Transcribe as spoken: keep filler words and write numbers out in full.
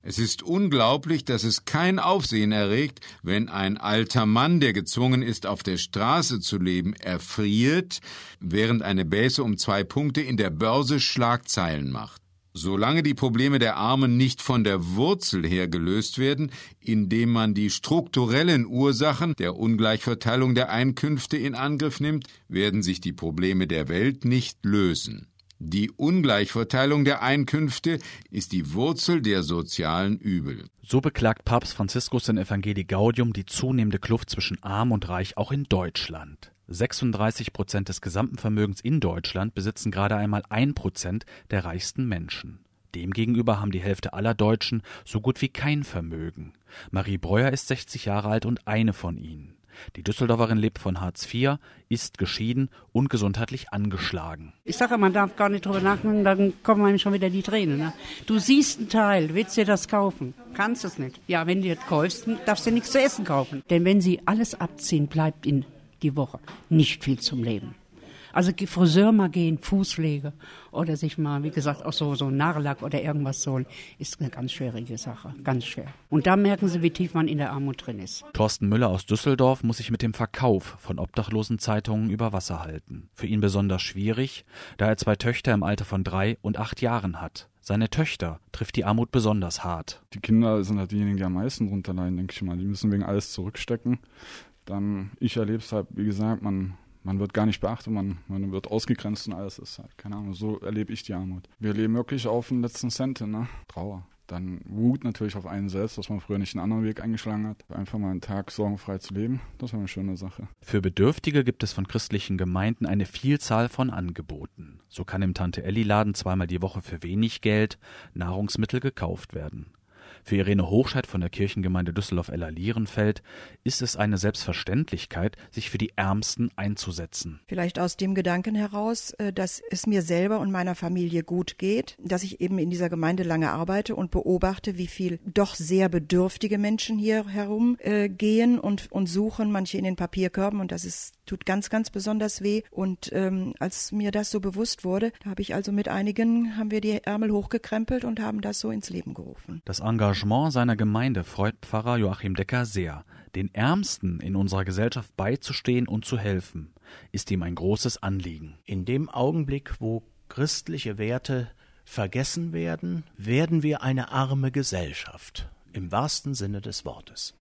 Es ist unglaublich, dass es kein Aufsehen erregt, wenn ein alter Mann, der gezwungen ist, auf der Straße zu leben, erfriert, während eine Bässe um zwei Punkte in der Börse Schlagzeilen macht. Solange die Probleme der Armen nicht von der Wurzel her gelöst werden, indem man die strukturellen Ursachen der Ungleichverteilung der Einkünfte in Angriff nimmt, werden sich die Probleme der Welt nicht lösen. Die Ungleichverteilung der Einkünfte ist die Wurzel der sozialen Übel. So beklagt Papst Franziskus in Evangelii Gaudium die zunehmende Kluft zwischen Arm und Reich auch in Deutschland. sechsunddreißig Prozent des gesamten Vermögens in Deutschland besitzen gerade einmal ein Prozent der reichsten Menschen. Demgegenüber haben die Hälfte aller Deutschen so gut wie kein Vermögen. Marie Breuer ist sechzig Jahre alt und eine von ihnen. Die Düsseldorferin lebt von Hartz vier, ist geschieden und gesundheitlich angeschlagen. Ich sage, man darf gar nicht drüber nachdenken, dann kommen einem schon wieder die Tränen. Ne? Du siehst einen Teil, willst dir das kaufen? Kannst es nicht. Ja, wenn du das kaufst, darfst du nichts zu essen kaufen. Denn wenn sie alles abziehen, bleibt in die Woche nicht viel zum Leben. Also Friseur mal gehen, Fußpflege oder sich mal, wie gesagt, auch so, so Nagellack oder irgendwas holen, ist eine ganz schwierige Sache, ganz schwer. Und da merken sie, wie tief man in der Armut drin ist. Thorsten Müller aus Düsseldorf muss sich mit dem Verkauf von Obdachlosenzeitungen über Wasser halten. Für ihn besonders schwierig, da er zwei Töchter im Alter von drei und acht Jahren hat. Seine Töchter trifft die Armut besonders hart. Die Kinder sind halt diejenigen, die am meisten drunter leiden, denke ich mal. Die müssen wegen alles zurückstecken. Dann, ich erlebe es halt, wie gesagt, man, man wird gar nicht beachtet, man, man wird ausgegrenzt und alles ist halt, keine Ahnung, so erlebe ich die Armut. Wir leben wirklich auf den letzten Cent, ne? Trauer. Dann Wut natürlich auf einen selbst, dass man früher nicht einen anderen Weg eingeschlagen hat. Einfach mal einen Tag sorgenfrei zu leben, das war eine schöne Sache. Für Bedürftige gibt es von christlichen Gemeinden eine Vielzahl von Angeboten. So kann im Tante-Elli-Laden zweimal die Woche für wenig Geld Nahrungsmittel gekauft werden. Für Irene Hochscheid von der Kirchengemeinde Düsseldorf-Ellerlierenfeld ist es eine Selbstverständlichkeit, sich für die Ärmsten einzusetzen. Vielleicht aus dem Gedanken heraus, dass es mir selber und meiner Familie gut geht, dass ich eben in dieser Gemeinde lange arbeite und beobachte, wie viel doch sehr bedürftige Menschen hier herumgehen und, und suchen, manche in den Papierkörben, und das ist, tut ganz, ganz besonders weh. Und ähm, als mir das so bewusst wurde, da habe ich also mit einigen, haben wir die Ärmel hochgekrempelt und haben das so ins Leben gerufen. Das Engagement seiner Gemeinde freut Pfarrer Joachim Decker sehr. Den Ärmsten in unserer Gesellschaft beizustehen und zu helfen, ist ihm ein großes Anliegen. In dem Augenblick, wo christliche Werte vergessen werden, werden wir eine arme Gesellschaft, im wahrsten Sinne des Wortes.